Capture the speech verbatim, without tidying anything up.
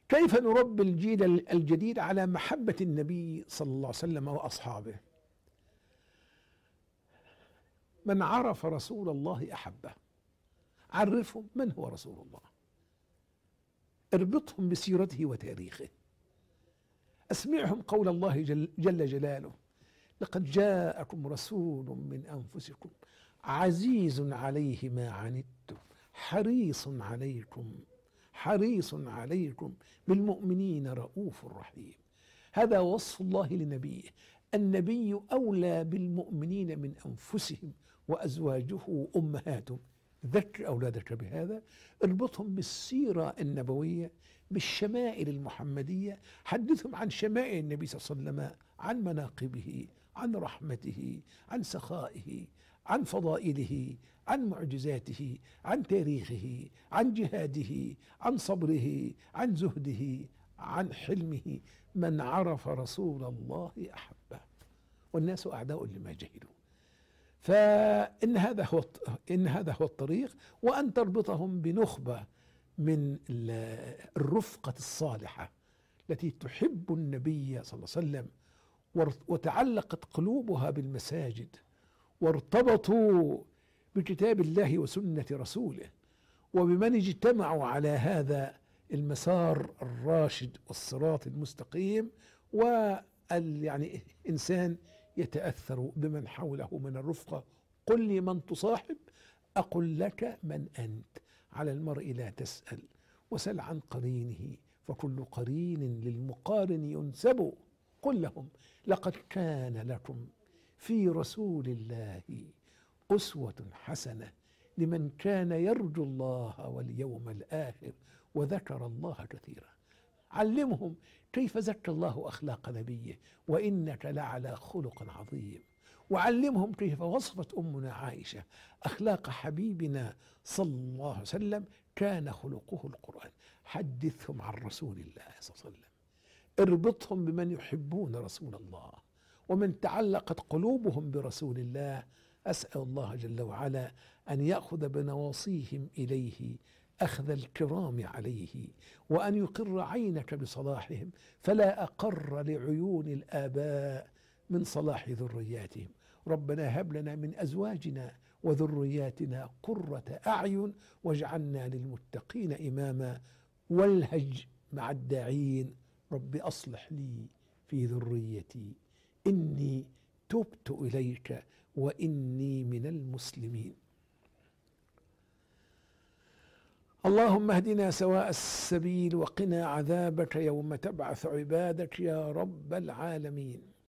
كيف نربي الجيل الجديد على محبة النبي صلى الله عليه وسلم وأصحابه؟ من عرف رسول الله أحبه. عرفهم من هو رسول الله، اربطهم بسيرته وتاريخه، اسمعهم قول الله جل, جل جلاله: لقد جاءكم رسول من أنفسكم عزيز عليه ما عنتم حريص عليكم حريص عليكم بالمؤمنين رؤوف رحيم. هذا وصف الله لنبيه. النبي أولى بالمؤمنين من أنفسهم وأزواجه أمهاتهم. ذكر أولادك بهذا، اربطهم بالسيرة النبوية، بالشمائل المحمدية، حدثهم عن شمائل النبي صلى الله عليه وسلم، عن مناقبه، عن رحمته، عن سخائه، عن فضائله، عن معجزاته، عن تاريخه، عن جهاده، عن صبره، عن زهده، عن حلمه. من عرف رسول الله أحبه، والناس أعداء لما جهلوا. فإن هذا هو إن هذا هو الطريق، وأن تربطهم بنخبة من الرفقة الصالحة التي تحب النبي صلى الله عليه وسلم، وتعلقت قلوبها بالمساجد، وارتبطوا بكتاب الله وسنة رسوله، وبمن اجتمعوا على هذا المسار الراشد والصراط المستقيم. وال يعني إنسان يتأثر بمن حوله من الرفقة. قل لي من تصاحب أقل لك من أنت. على المرء لا تسأل وسل عن قرينه، فكل قرين للمقارن ينسب. قل لهم: لقد كان لكم في رسول الله أسوة حسنة لمن كان يرجو الله واليوم الآخر وذكر الله كثيرا. علمهم كيف زكى الله أخلاق نبيه: وإنك لعلى خلق عظيم. وعلمهم كيف وصفت أمنا عائشة أخلاق حبيبنا صلى الله عليه وسلم: كان خلقه القرآن. حدثهم عن رسول الله صلى الله عليه وسلم، اربطهم بمن يحبون رسول الله ومن تعلقت قلوبهم برسول الله. أسأل الله جل وعلا أن يأخذ بنواصيهم إليه أخذ الكرام عليه، وأن يقر عينك بصلاحهم، فلا أقر لعيون الآباء من صلاح ذرياتهم. ربنا هب لنا من أزواجنا وذرياتنا قرة أعين واجعلنا للمتقين إماما. والهج مع الداعين: رب أصلح لي في ذريتي إني تبت إليك وإني من المسلمين. اللهم اهدنا سواء السبيل وقنا عذابك يوم تبعث عبادك يا رب العالمين.